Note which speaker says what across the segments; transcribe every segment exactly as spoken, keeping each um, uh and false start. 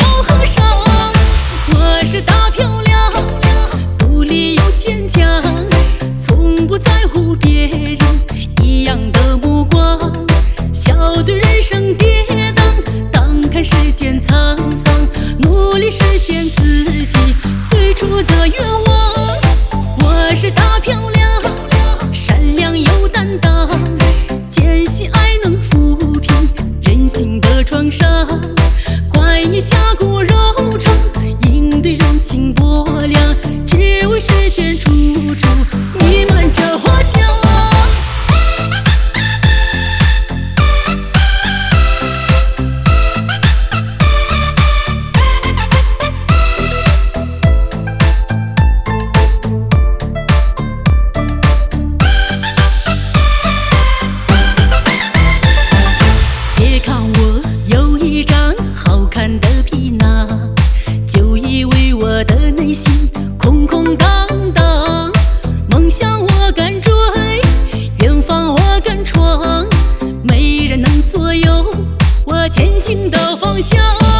Speaker 1: 要和尚。我是大漂亮，独立又坚强，从不在乎别人异样的目光。笑对人生跌宕，当看世间沧桑，努力实现自己最初的愿望。我是大漂亮，善良有担当，坚信爱能抚平人心的创伤。怪你侠骨柔肠，应对人情薄凉，只为世间处处弥漫着花香。别看我有一张好看的皮囊，就以为我的内心空空荡荡。梦想我敢追，远方我敢闯，没人能左右我前行的方向。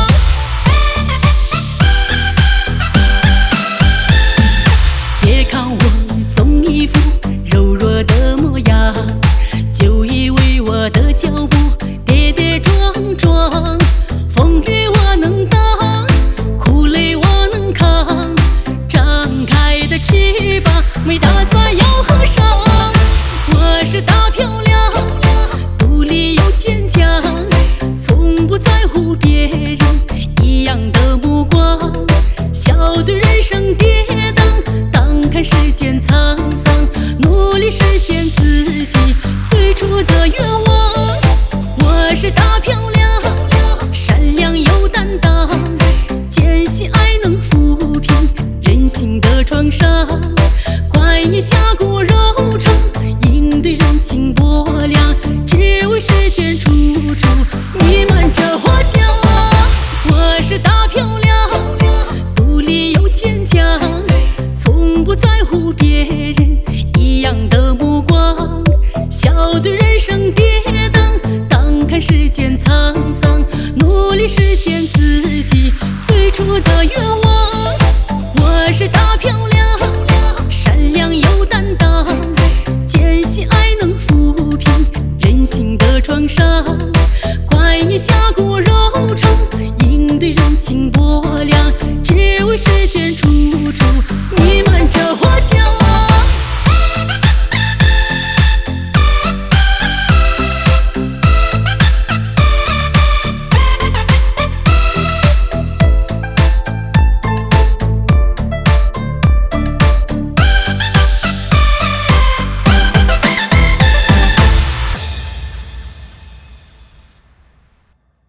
Speaker 1: 别看我总一副柔弱的模样，就以为我的脚步跌跌撞撞。风雨我能挡，苦累我能扛，张开的翅膀没打算要合上。我是大漂亮，独立又坚强，从不在乎别人异样的目光。笑对人生跌宕，当看世间沧桑，努力实现自己最初的愿望。我是大漂亮，善良有担当，坚信爱能抚平人心的创伤。怪你侠骨柔肠，应对人情薄凉，只为世间处处弥漫着花香。我是大漂亮，独立又坚强，从不在乎别人异样的目光。笑对人生跌宕，当看世间沧桑，努力实现自己最初的愿望。我是大漂亮，善良有担当，坚信爱能抚平人心的创伤。怪你侠骨柔肠，应对人情薄凉，只为世间处处弥漫着